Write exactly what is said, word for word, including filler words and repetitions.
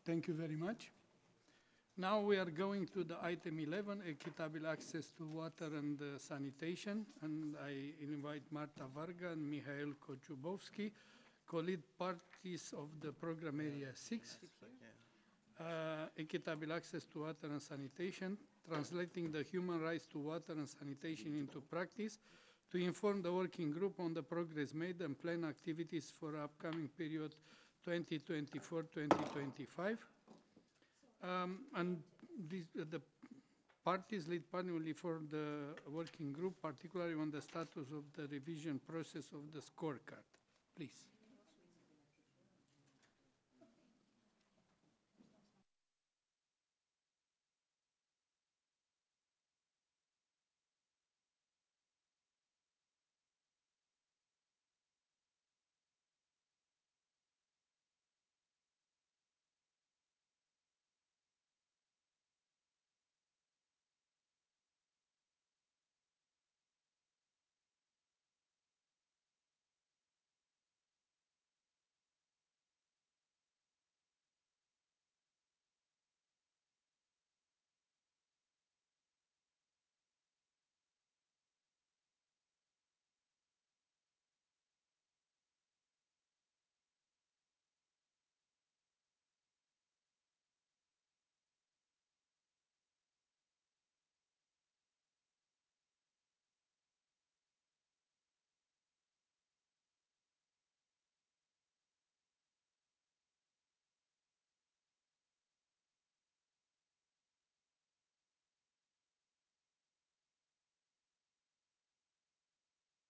Thank you very much. Now we are going to the item eleven, equitable access to water and uh, sanitation. And I invite Marta Varga and Mikhail Kochubovsky, co-lead parties of the program area six, uh, equitable access to water and sanitation, translating the human rights to water and sanitation into practice, to inform the working group on the progress made and plan activities for upcoming period twenty twenty-four to twenty twenty-five. Um, and this, uh, the parties lead panel for the working group, particularly on the status of the revision process of the scorecard. Please.